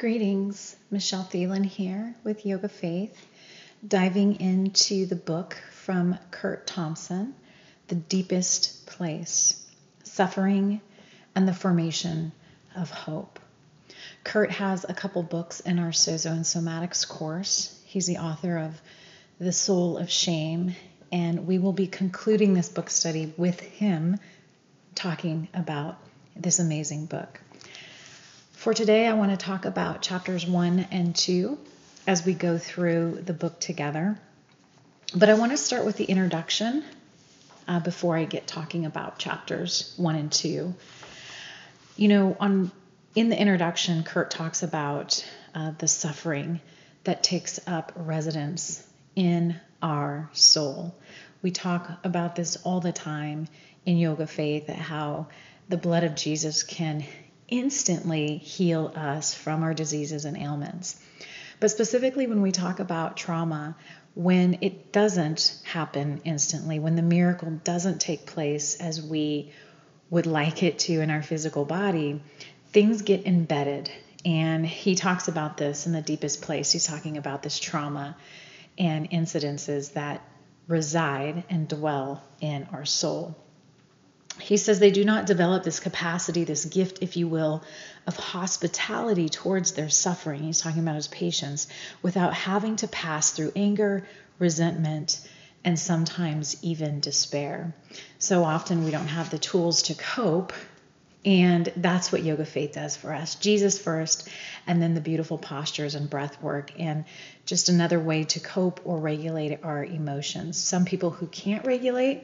Greetings, Michelle Thielen here with Yoga Faith, diving into the book from Curt Thompson, The Deepest Place, Suffering and the Formation of Hope. Curt has a couple books in our Sozo and Somatics course. He's the author of The Soul of Shame, and we will be concluding this book study with him talking about this amazing book. For today, I want to talk about chapters 1 and 2 as we go through the book together. But I want to start with the introduction before I get talking about chapters 1 and 2. You know, in the introduction, Curt talks about the suffering that takes up residence in our soul. We talk about this all the time in Yoga Faith, how the blood of Jesus can instantly heal us from our diseases and ailments. But specifically when we talk about trauma, when it doesn't happen instantly, when the miracle doesn't take place as we would like it to in our physical body, things get embedded. And he talks about this in The Deepest Place. He's talking about this trauma and incidences that reside and dwell in our soul. He says they do not develop this capacity, this gift, if you will, of hospitality towards their suffering. He's talking about his patients, without having to pass through anger, resentment, and sometimes even despair. So often we don't have the tools to cope, and that's what Yoga Faith does for us. Jesus first, and then the beautiful postures and breath work, and just another way to cope or regulate our emotions. Some people who can't regulate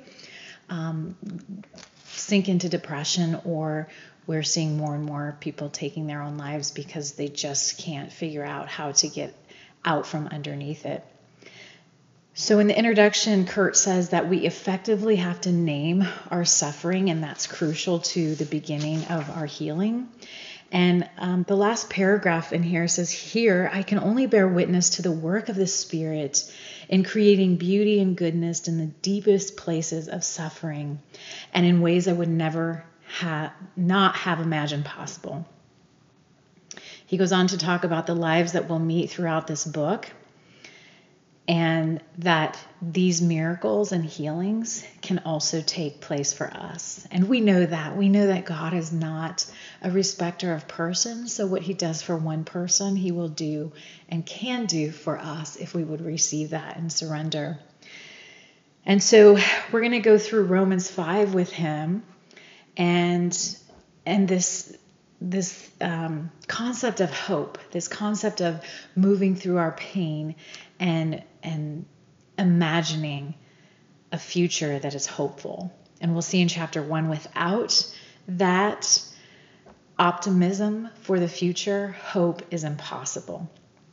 sink into depression, or we're seeing more and more people taking their own lives because they just can't figure out how to get out from underneath it. So in the introduction, Curt says that we effectively have to name our suffering, and that's crucial to the beginning of our healing. And the last paragraph in here says, "Here I can only bear witness to the work of the Spirit in creating beauty and goodness in the deepest places of suffering, and in ways I would never not have imagined possible." He goes on to talk about the lives that we'll meet throughout this book, and that these miracles and healings can also take place for us. And we know that. We know that God is not a respecter of persons. So what he does for one person, he will do and can do for us if we would receive that and surrender. And so we're going to go through Romans 5 with him, and this concept of hope, this concept of moving through our pain and imagining a future that is hopeful. And we'll see in chapter 1, without that optimism for the future, hope is impossible.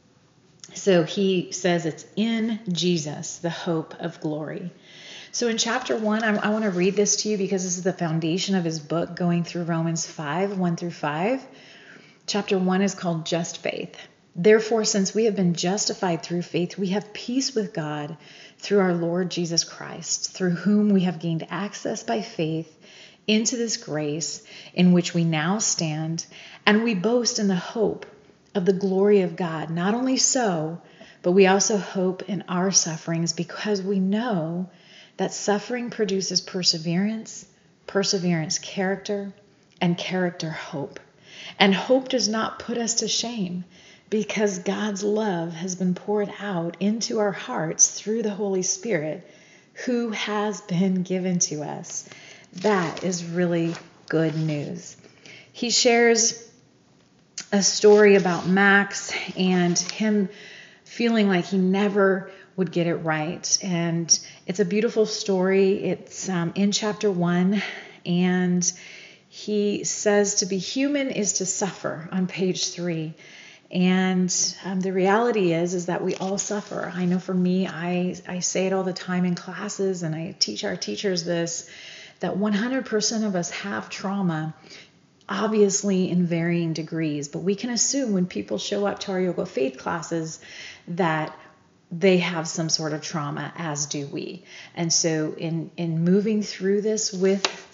So he says it's in Jesus, the hope of glory. So in chapter 1, I want to read this to you because this is the foundation of his book, going through Romans 5, 1 through 5. Chapter 1 is called Just Faith. "Therefore, since we have been justified through faith, we have peace with God through our Lord Jesus Christ, through whom we have gained access by faith into this grace in which we now stand, and we boast in the hope of the glory of God. Not only so, but we also hope in our sufferings, because we know that suffering produces perseverance, perseverance character, and character hope. And hope does not put us to shame, because God's love has been poured out into our hearts through the Holy Spirit, who has been given to us." That is really good news. He shares a story about Max and him feeling like he never would get it right. And it's a beautiful story. It's in chapter 1, and he says to be human is to suffer on page 3. And the reality is that we all suffer. I know for me, I say it all the time in classes, and I teach our teachers this, that 100% of us have trauma, obviously in varying degrees. But we can assume when people show up to our Yoga Faith classes that they have some sort of trauma, as do we. And so in moving through this with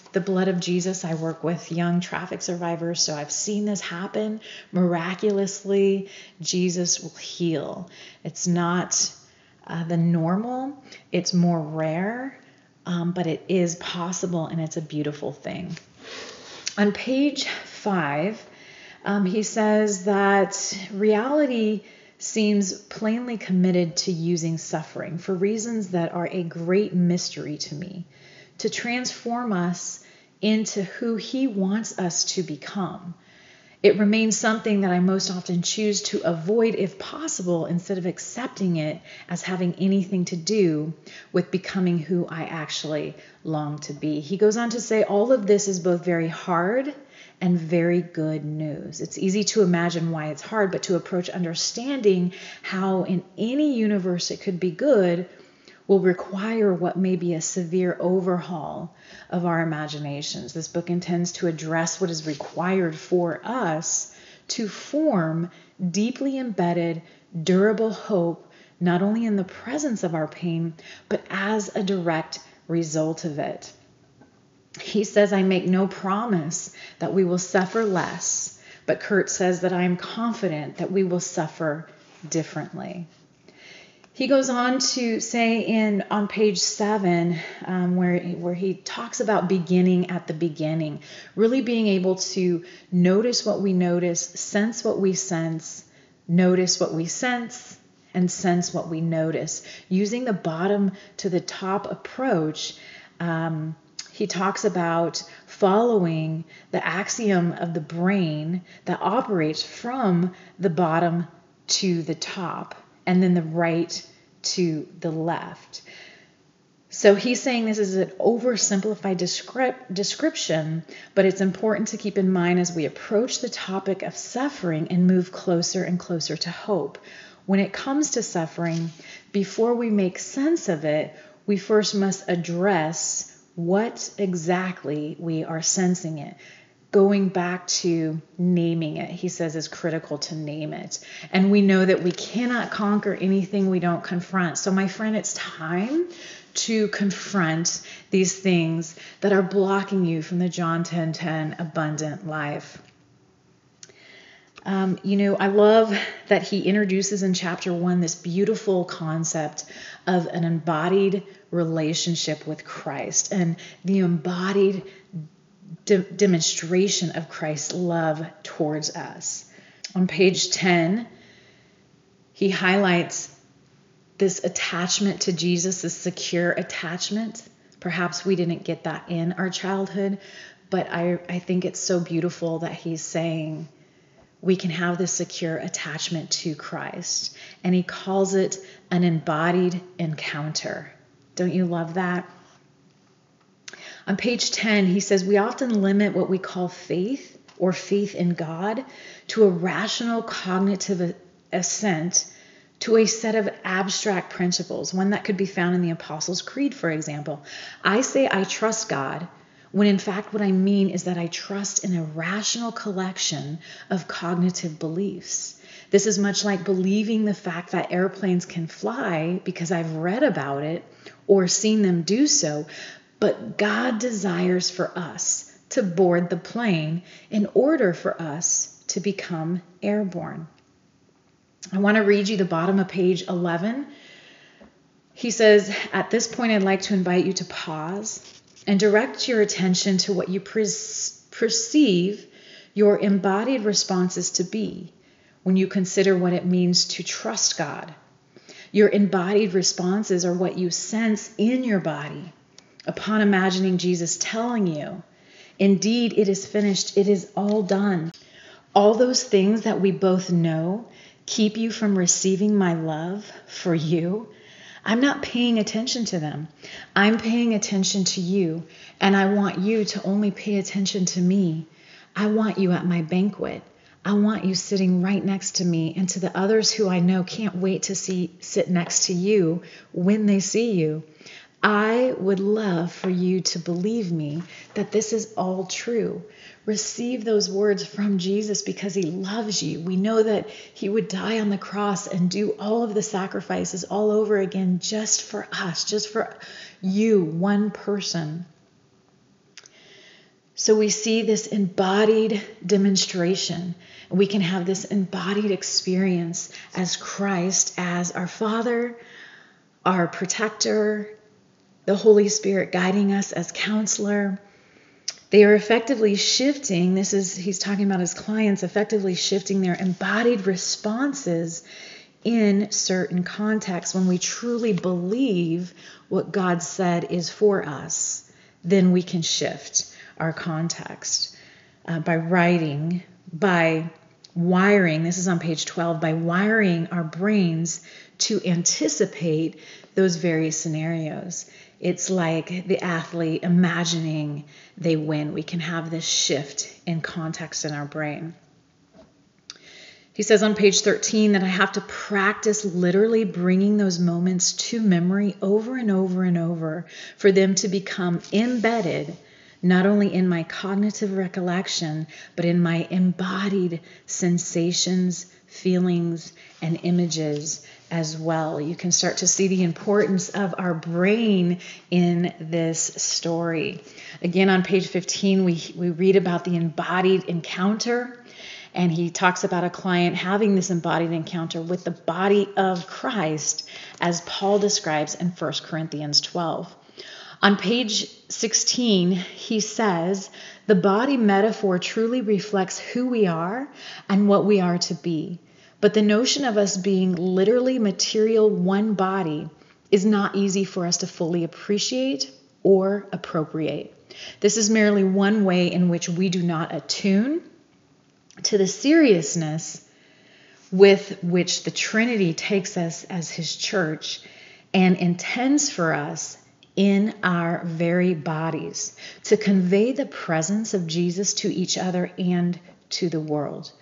the blood of Jesus. I work with young traffic survivors, so I've seen this happen miraculously. Jesus will heal. It's not the normal, it's more rare, but it is possible, and it's a beautiful thing. On page 5, he says that reality seems plainly committed to using suffering for reasons that are a great mystery to me, to transform us into who he wants us to become. It remains something that I most often choose to avoid if possible, instead of accepting it as having anything to do with becoming who I actually long to be. He goes on to say all of this is both very hard and very good news. It's easy to imagine why it's hard, but to approach understanding how in any universe it could be good will require what may be a severe overhaul of our imaginations. This book intends to address what is required for us to form deeply embedded, durable hope, not only in the presence of our pain, but as a direct result of it. He says, I make no promise that we will suffer less, but Kurt says that I am confident that we will suffer differently. He goes on to say on page 7, where he talks about beginning at the beginning, really being able to notice what we notice, sense what we sense, notice what we sense, and sense what we notice. Using the bottom to the top approach, he talks about following the axiom of the brain that operates from the bottom to the top, and then the right to the left. So he's saying this is an oversimplified description, but it's important to keep in mind as we approach the topic of suffering and move closer and closer to hope. When it comes to suffering, before we make sense of it, we first must address what exactly we are sensing it. Going back to naming it, he says, is critical to name it. And we know that we cannot conquer anything we don't confront. So my friend, it's time to confront these things that are blocking you from the John 10:10 abundant life. I love that he introduces in chapter 1 this beautiful concept of an embodied relationship with Christ and the embodied demonstration of Christ's love towards us. On page 10, he highlights this attachment to Jesus, this secure attachment. Perhaps we didn't get that in our childhood, but I think it's so beautiful that he's saying we can have this secure attachment to Christ. And he calls it an embodied encounter. Don't you love that? On page 10, he says, we often limit what we call faith or faith in God to a rational cognitive assent to a set of abstract principles, one that could be found in the Apostles' Creed, for example. I say I trust God, when in fact what I mean is that I trust in a rational collection of cognitive beliefs. This is much like believing the fact that airplanes can fly because I've read about it or seen them do so, but God desires for us to board the plane in order for us to become airborne. I want to read you the bottom of page 11. He says, at this point, I'd like to invite you to pause and direct your attention to what you perceive your embodied responses to be when you consider what it means to trust God. Your embodied responses are what you sense in your body upon imagining Jesus telling you, indeed, it is finished, it is all done. All those things that we both know keep you from receiving my love for you. I'm not paying attention to them. I'm paying attention to you, and I want you to only pay attention to me. I want you at my banquet. I want you sitting right next to me and to the others who I know can't wait to sit next to you when they see you. I would love for you to believe me that this is all true. Receive those words from Jesus because he loves you. We know that he would die on the cross and do all of the sacrifices all over again just for us, just for you, one person. So we see this embodied demonstration. We can have this embodied experience as Christ, as our Father, our protector, the Holy Spirit guiding us as counselor. They are effectively shifting, he's talking about his clients, effectively shifting their embodied responses in certain contexts. When we truly believe what God said is for us, then we can shift our context by writing, by wiring, this is on page 12, by wiring our brains to anticipate those various scenarios. It's like the athlete imagining they win. We can have this shift in context in our brain. He says on page 13 that I have to practice literally bringing those moments to memory over and over and over for them to become embedded not only in my cognitive recollection, but in my embodied sensations, feelings, and images as well. You can start to see the importance of our brain in this story. Again, on page 15, we read about the embodied encounter. And he talks about a client having this embodied encounter with the body of Christ, as Paul describes in 1 Corinthians 12. On page 16, he says, the body metaphor truly reflects who we are and what we are to be. But the notion of us being literally material one body is not easy for us to fully appreciate or appropriate. This is merely one way in which we do not attune to the seriousness with which the Trinity takes us as his church and intends for us in our very bodies to convey the presence of Jesus to each other and to the world.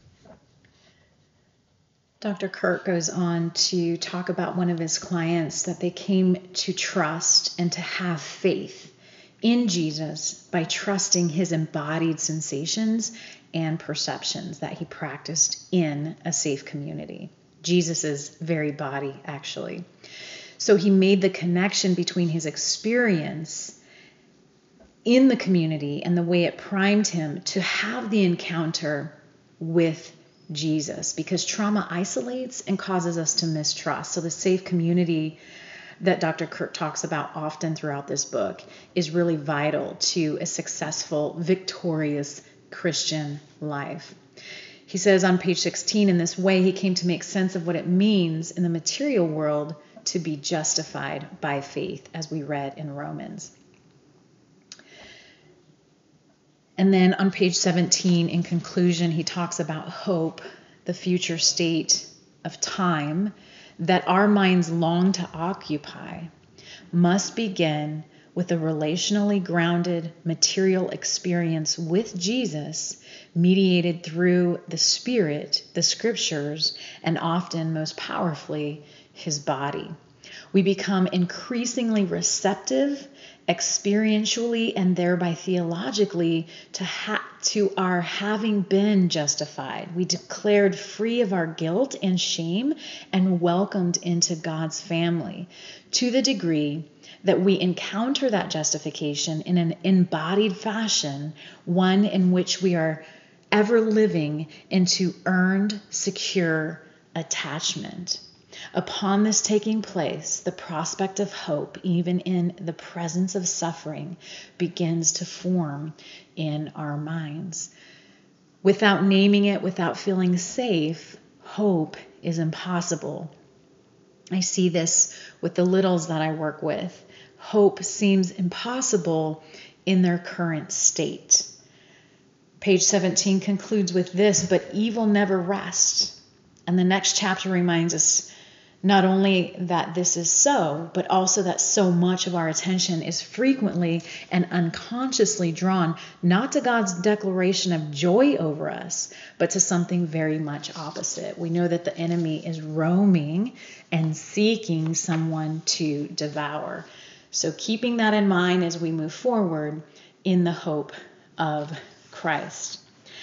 Dr. Kurt goes on to talk about one of his clients that they came to trust and to have faith in Jesus by trusting his embodied sensations and perceptions that he practiced in a safe community. Jesus's very body, actually. So he made the connection between his experience in the community and the way it primed him to have the encounter with Jesus, because trauma isolates and causes us to mistrust. So the safe community that Dr. Kurt talks about often throughout this book is really vital to a successful, victorious Christian life. He says on page 16, in this way, he came to make sense of what it means in the material world to be justified by faith, as we read in Romans. And then on page 17, in conclusion, he talks about hope, the future state of time that our minds long to occupy must begin with a relationally grounded material experience with Jesus, mediated through the Spirit, the Scriptures, and often most powerfully, his body. We become increasingly receptive, experientially, and thereby theologically to our having been justified. We declared free of our guilt and shame and welcomed into God's family, to the degree that we encounter that justification in an embodied fashion, one in which we are ever living into earned, secure attachment. Upon this taking place, the prospect of hope, even in the presence of suffering, begins to form in our minds. Without naming it, without feeling safe, hope is impossible. I see this with the littles that I work with. Hope seems impossible in their current state. Page 17 concludes with this, but evil never rests. And the next chapter reminds us not only that this is so, but also that so much of our attention is frequently and unconsciously drawn not to God's declaration of joy over us, but to something very much opposite. We know that the enemy is roaming and seeking someone to devour. So keeping that in mind as we move forward in the hope of Christ.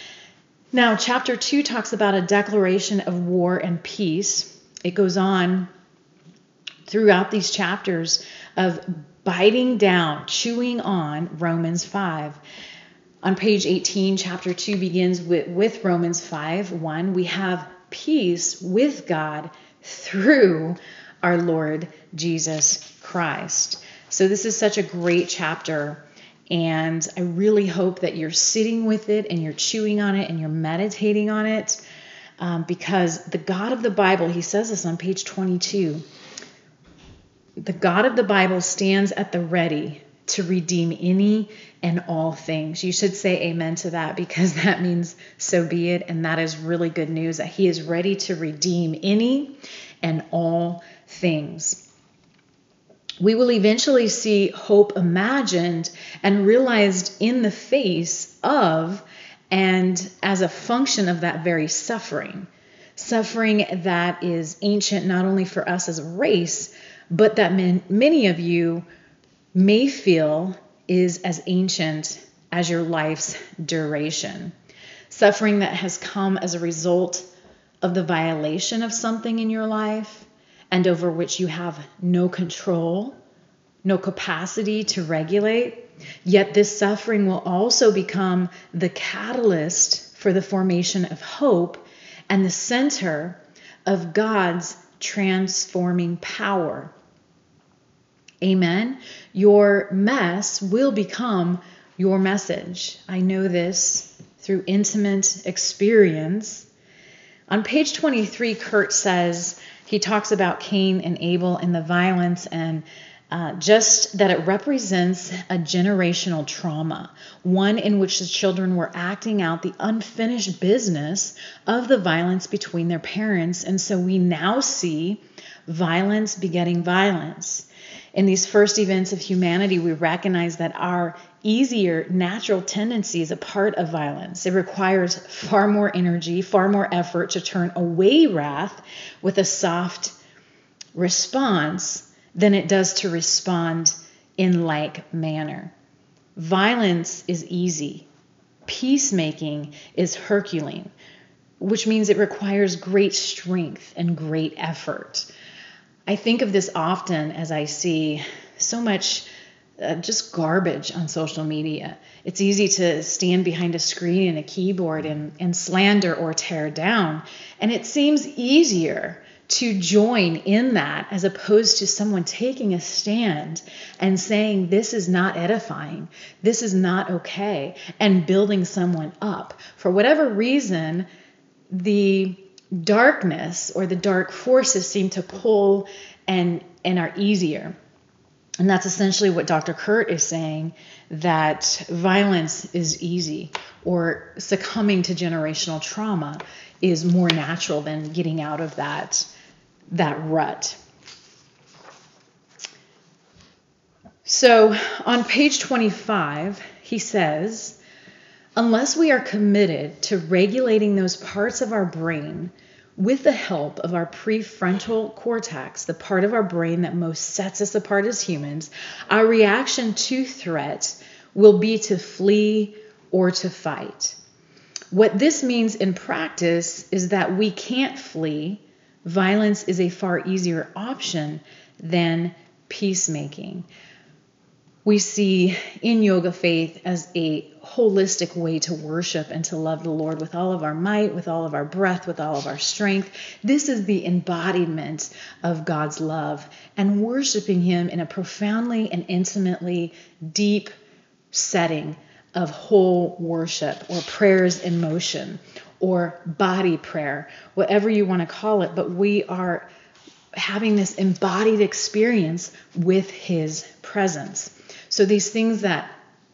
Now, chapter 2 talks about a declaration of war and peace. It goes on throughout these chapters of biting down, chewing on Romans 5. On page 18, chapter 2 begins with Romans 5:1. We have peace with God through our Lord Jesus Christ. So this is such a great chapter, and I really hope that you're sitting with it and you're chewing on it and you're meditating on it, because the God of the Bible, he says this on page 22, the God of the Bible stands at the ready to redeem any and all things. You should say amen to that, because that means so be it. And that is really good news, that he is ready to redeem any and all things. We will eventually see hope imagined and realized in the face of and as a function of that very suffering. Suffering that is ancient not only for us as a race, but that many of you may feel is as ancient as your life's duration. Suffering that has come as a result of the violation of something in your life and over which you have no control, no capacity to regulate. Yet this suffering will also become the catalyst for the formation of hope and the center of God's transforming power. Amen. Your mess will become your message. I know this through intimate experience. On page 23, Kurt says, he talks about Cain and Abel and the violence, and just that it represents a generational trauma, one in which the children were acting out the unfinished business of the violence between their parents. And so we now see violence begetting violence. In these first events of humanity, we recognize that our easier natural tendency is a part of violence. It requires far more energy, far more effort to turn away wrath with a soft response than it does to respond in like manner. Violence is easy. Peacemaking is Herculean, which means it requires great strength and great effort. I think of this often as I see so much just garbage on social media. It's easy to stand behind a screen and a keyboard and slander or tear down. And it seems easier to join in that as opposed to someone taking a stand and saying, this is not edifying, this is not okay, and building someone up. For whatever reason, the darkness or the dark forces seem to pull and are easier. And that's essentially what Dr. Kurt is saying, that violence is easy, or succumbing to generational trauma is more natural than getting out of that rut. So on page 25, he says, unless we are committed to regulating those parts of our brain with the help of our prefrontal cortex, the part of our brain that most sets us apart as humans, our reaction to threat will be to flee or to fight. What this means in practice is that we can't flee. Violence is a far easier option than peacemaking. We see in Yoga Faith as a holistic way to worship and to love the Lord with all of our might, with all of our breath, with all of our strength. This is the embodiment of God's love, and worshiping him in a profoundly and intimately deep setting of whole worship, or prayers in motion, or body prayer, whatever you want to call it. But we are having this embodied experience with his presence. So these things that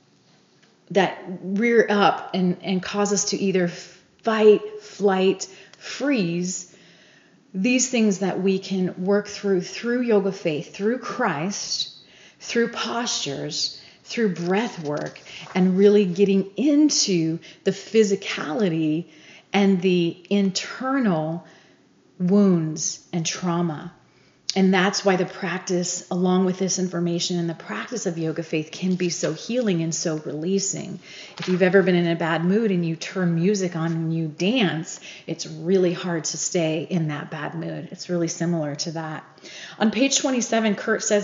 rear up and cause us to either fight, flight, freeze, these things that we can work through Yoga Faith, through Christ, through postures, through breath work, and really getting into the physicality and the internal wounds and trauma. And that's why the practice, along with this information and the practice of yoga faith, can be so healing and so releasing. If you've ever been in a bad mood and you turn music on and you dance, it's really hard to stay in that bad mood. It's really similar to that. On page 27, Kurt says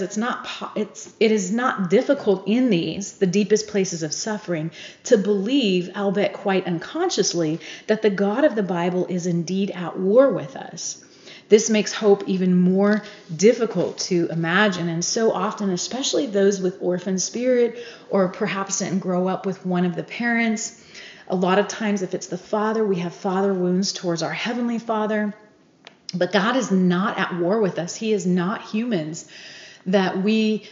it is not difficult in these, the deepest places of suffering, to believe, albeit quite unconsciously, that the God of the Bible is indeed at war with us. This makes hope even more difficult to imagine. And so often, especially those with orphan spirit, or perhaps didn't grow up with one of the parents, a lot of times if it's the father, we have father wounds towards our Heavenly Father. But God is not at war with us. He is not humans that He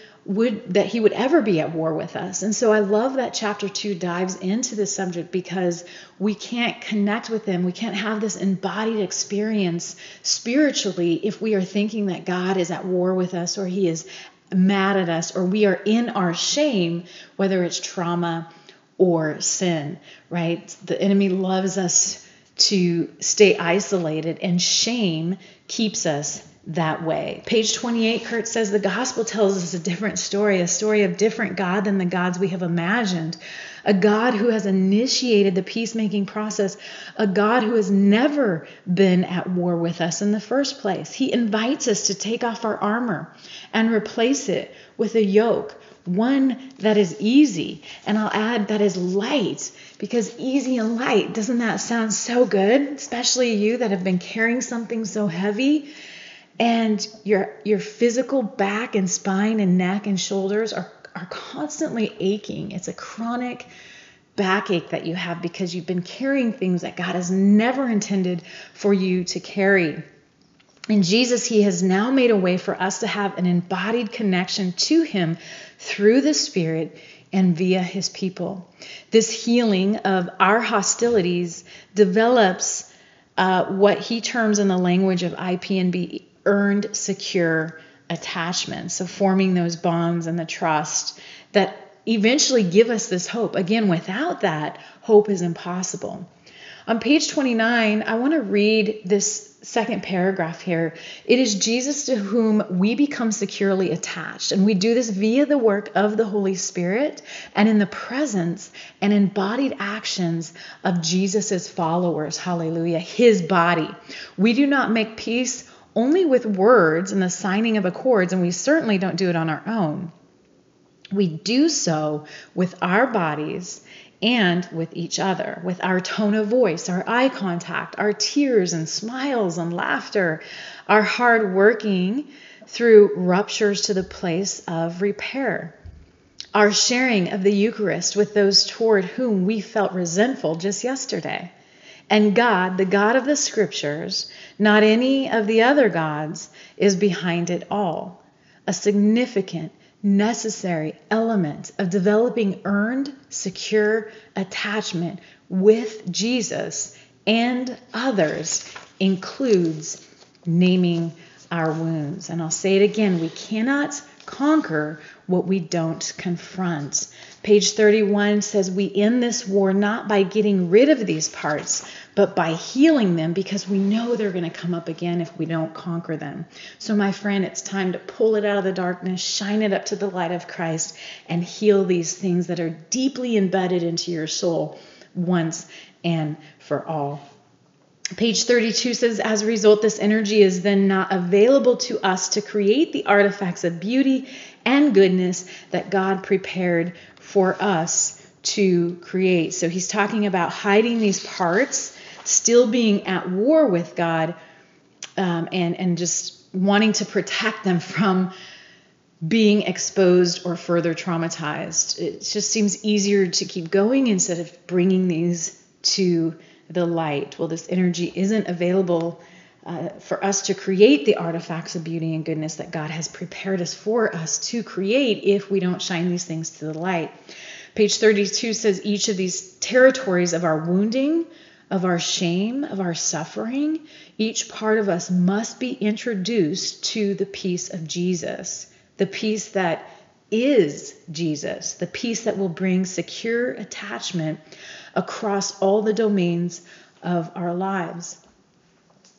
would ever be at war with us. And so I love that chapter 2 dives into this subject, because we can't connect with Him. We can't have this embodied experience spiritually if we are thinking that God is at war with us, or He is mad at us, or we are in our shame, whether it's trauma or sin, right? The enemy loves us to stay isolated, and shame keeps us that way. Page 28, Kurt says the gospel tells us a different story, a story of different God than the gods we have imagined, a God who has initiated the peacemaking process, a God who has never been at war with us in the first place. He invites us to take off our armor and replace it with a yoke, one that is easy, and I'll add that is light, because easy and light, doesn't that sound so good? Especially you that have been carrying something so heavy, and your physical back and spine and neck and shoulders are constantly aching. It's a chronic backache that you have because you've been carrying things that God has never intended for you to carry. In Jesus, He has now made a way for us to have an embodied connection to Him through the Spirit and via His people. This healing of our hostilities develops what he terms in the language of IPNB earned secure attachment. So forming those bonds and the trust that eventually give us this hope. Again, without that, hope is impossible. On page 29, I want to read this second paragraph here. It is Jesus to whom we become securely attached. And we do this via the work of the Holy Spirit and in the presence and embodied actions of Jesus's followers. Hallelujah. His body. We do not make peace only with words and the signing of accords, and we certainly don't do it on our own. We do so with our bodies and with each other, with our tone of voice, our eye contact, our tears and smiles and laughter, our hard working through ruptures to the place of repair, our sharing of the Eucharist with those toward whom we felt resentful just yesterday. And God, the God of the Scriptures, not any of the other gods, is behind it all. A significant, necessary element of developing earned, secure attachment with Jesus and others includes naming our wounds. And I'll say it again, we cannot conquer what we don't confront. Page 31 says we end this war not by getting rid of these parts, but by healing them, because we know they're going to come up again if we don't conquer them. So my friend, it's time to pull it out of the darkness, shine it up to the light of Christ, and heal these things that are deeply embedded into your soul once and for all. Page 32 says, as a result, this energy is then not available to us to create the artifacts of beauty and goodness that God prepared for us to create. So he's talking about hiding these parts, still being at war with God, and just wanting to protect them from being exposed or further traumatized. It just seems easier to keep going instead of bringing these to the light. Well, this energy isn't available for us to create the artifacts of beauty and goodness that God has prepared us for us to create if we don't shine these things to the light. Page 32 says each of these territories of our wounding, of our shame, of our suffering, each part of us must be introduced to the peace of Jesus, the peace that is Jesus, the peace that will bring secure attachment across all the domains of our lives.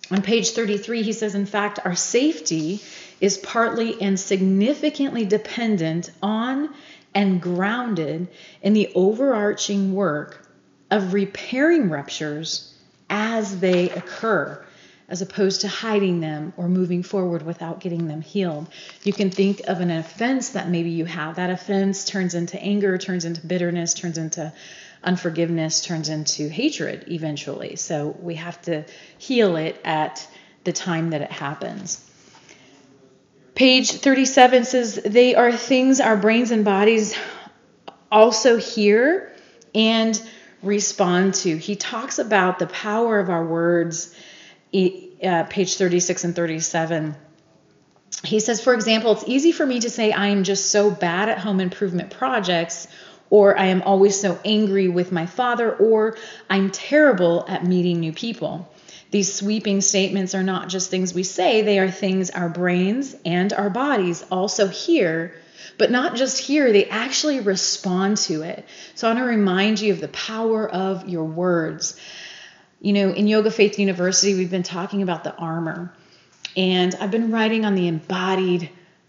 On page 33, he says, in fact, our safety is partly and significantly dependent on and grounded in the overarching work of repairing ruptures as they occur, as opposed to hiding them or moving forward without getting them healed. You can think of an offense that maybe you have. That offense turns into anger, turns into bitterness, turns into unforgiveness, turns into hatred eventually. So we have to heal it at the time that it happens. Page 37 says, they are things our brains and bodies also hear and respond to. He talks about the power of our words, page 36 and 37. He says, for example, it's easy for me to say I am just so bad at home improvement projects, or I am always so angry with my father, or I'm terrible at meeting new people. These sweeping statements are not just things we say, they are things our brains and our bodies also hear, but not just hear, they actually respond to it. So I want to remind you of the power of your words. You know, in Yoga Faith University, we've been talking about the armor, and I've been writing on the embodied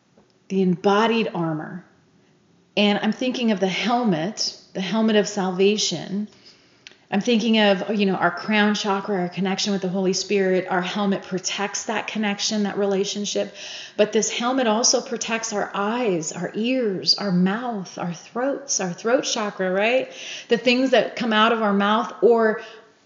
armor. And I'm thinking of the helmet of salvation. I'm thinking of, our crown chakra, our connection with the Holy Spirit. Our helmet protects that connection, that relationship. But this helmet also protects our eyes, our ears, our mouth, our throats, our throat chakra, right? The things that come out of our mouth, or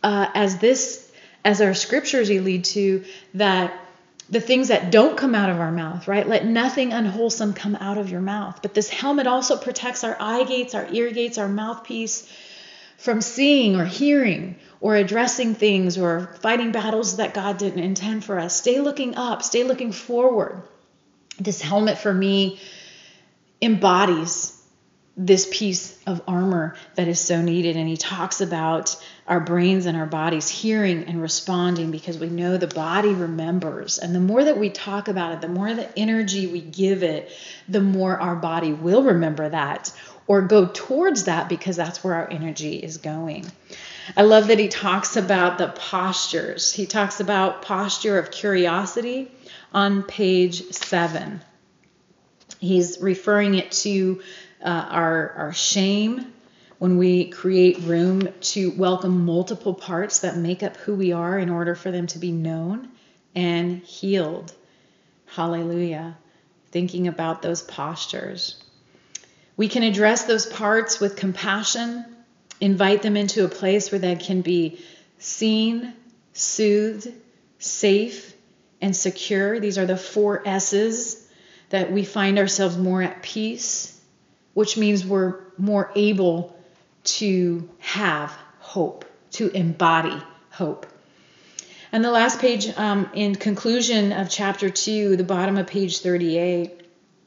as our scriptures lead to, that the things that don't come out of our mouth, right? Let nothing unwholesome come out of your mouth. But this helmet also protects our eye gates, our ear gates, our mouthpiece from seeing or hearing or addressing things or fighting battles that God didn't intend for us. Stay looking up, stay looking forward. This helmet for me embodies this piece of armor that is so needed. And he talks about our brains and our bodies hearing and responding, because we know the body remembers. And the more that we talk about it, the more the energy we give it, the more our body will remember that or go towards that, because that's where our energy is going. I love that he talks about the postures. He talks about posture of curiosity on page 7. He's referring it to our shame, when we create room to welcome multiple parts that make up who we are in order for them to be known and healed. Hallelujah. Thinking about those postures. We can address those parts with compassion, invite them into a place where they can be seen, soothed, safe, and secure. These are the 4 S's that we find ourselves more at peace, which means we're more able to have hope, to embody hope. And the last page, in conclusion of chapter 2, the bottom of page 38,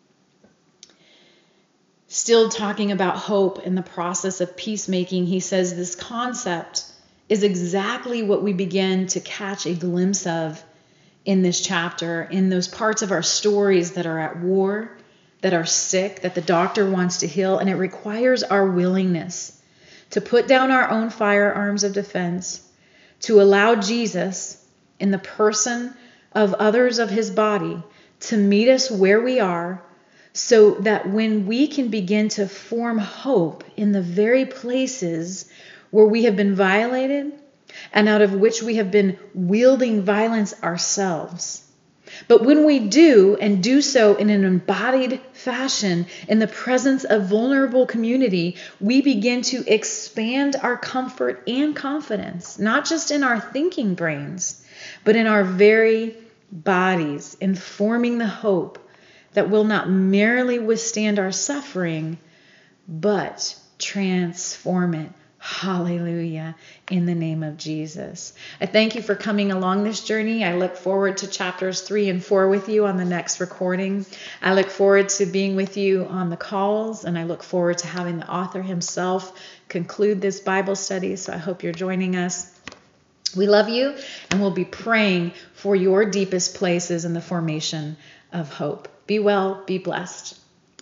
still talking about hope and the process of peacemaking, he says this concept is exactly what we begin to catch a glimpse of in this chapter, in those parts of our stories that are at war, that are sick, that the doctor wants to heal. And it requires our willingness to put down our own firearms of defense, to allow Jesus, in the person of others of his body, to meet us where we are, so that when we can begin to form hope in the very places where we have been violated and out of which we have been wielding violence ourselves. But when we do, and do so in an embodied fashion in the presence of vulnerable community, we begin to expand our comfort and confidence, not just in our thinking brains, but in our very bodies, informing the hope that will not merely withstand our suffering, but transform it. Hallelujah, in the name of Jesus. I thank you for coming along this journey. I look forward to chapters 3 and 4 with you on the next recording. I look forward to being with you on the calls, and I look forward to having the author himself conclude this Bible study. So I hope you're joining us. We love you, and we'll be praying for your deepest places in the formation of hope. Be well, be blessed.